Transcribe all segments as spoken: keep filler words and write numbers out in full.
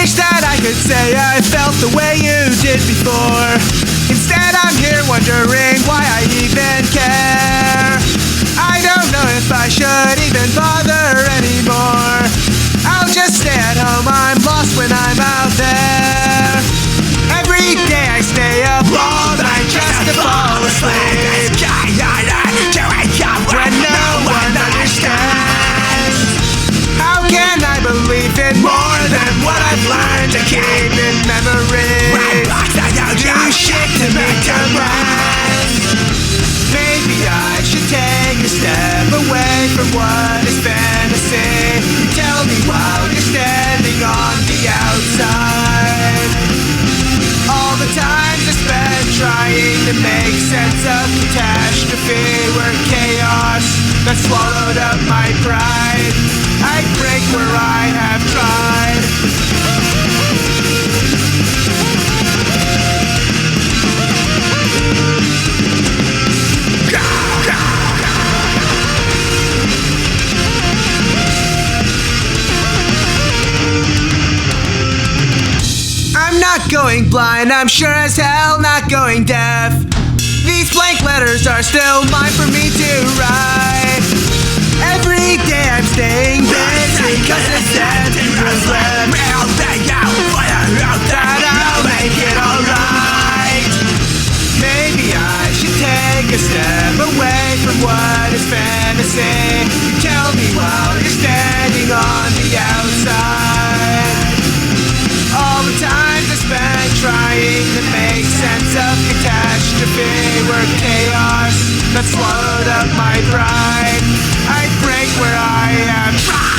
wish that I could say I felt the way you did before. Instead I'm here wondering why I even care. I don't know if I should even bother anymore. I'll just stay at home, I'm lost when I'm out there. Every day I stay up all night just to fall asleep, when no one understands. How can I believe in more than what I've learned to keep in memory? Do shit to make demands. Maybe I should take a step away from what is fantasy. You tell me while you're standing on the outside. All the times I spent trying to make sense of catastrophe were chaos that swallowed up my pride. I'd break where I have tried. I'm not going blind, I'm sure as hell not going deaf. These blank letters are still mine for me to write. Every day I'm staying busy cause the sentence left. That I'll make it alright. Maybe I should take a step away from what is fantasy. You tell me while you're standing on the outside. All the times I spent trying to make sense of catastrophe were chaos that swallowed up my pride. I'd break where I have tried.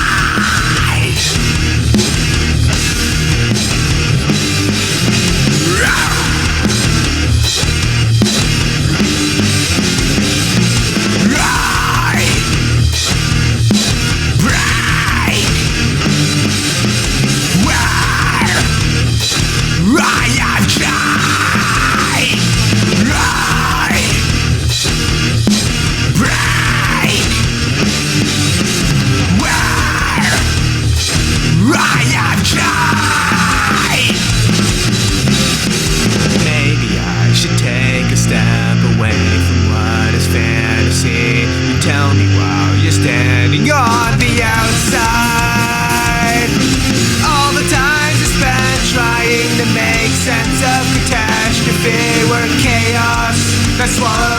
Tell me while you're standing on the outside. All the times I spent trying to make sense of catastrophe were chaos that swallowed